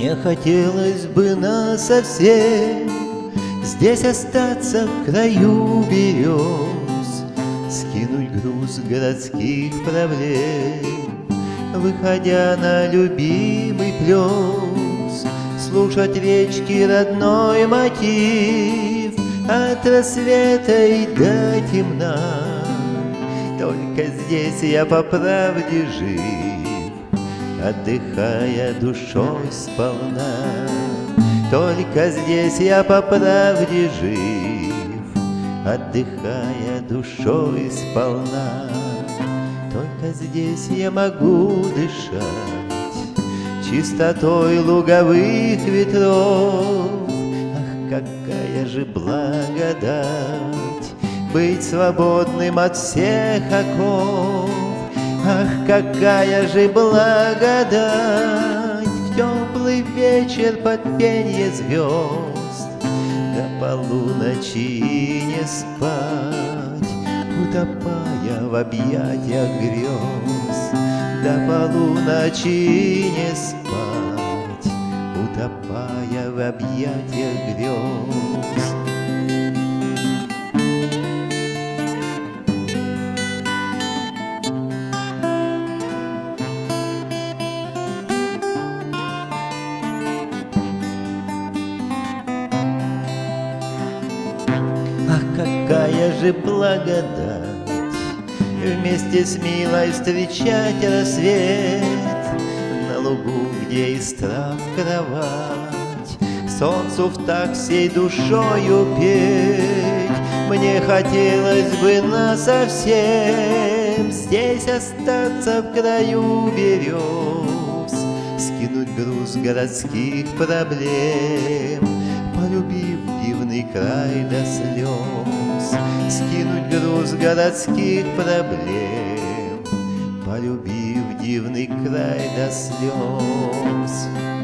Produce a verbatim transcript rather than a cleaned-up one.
Мне хотелось бы насовсем здесь остаться в краю берез, скинуть груз городских проблем, выходя на любимый плес, слушать речки родной мотив от рассвета и до темна. Только здесь я по правде жив, отдыхая душой сполна. Только здесь я по правде жив, отдыхая душой сполна. Только здесь я могу дышать чистотой луговых ветров. Ах, какая же благодать быть свободным от всех оков! Ах, какая же благодать в теплый вечер под пенье звезд до полуночи не спать, утопая в объятиях грез. До полуночи не спать, утопая в объятиях грез. Ах, какая же благодать вместе с милой встречать рассвет на лугу, где из трав кровать, солнцу в так всей душою петь. Мне хотелось бы насовсем здесь остаться в краю берез, скинуть груз городских проблем, полюбив дивный край до слез, скинуть груз городских проблем, полюбив дивный край до слез.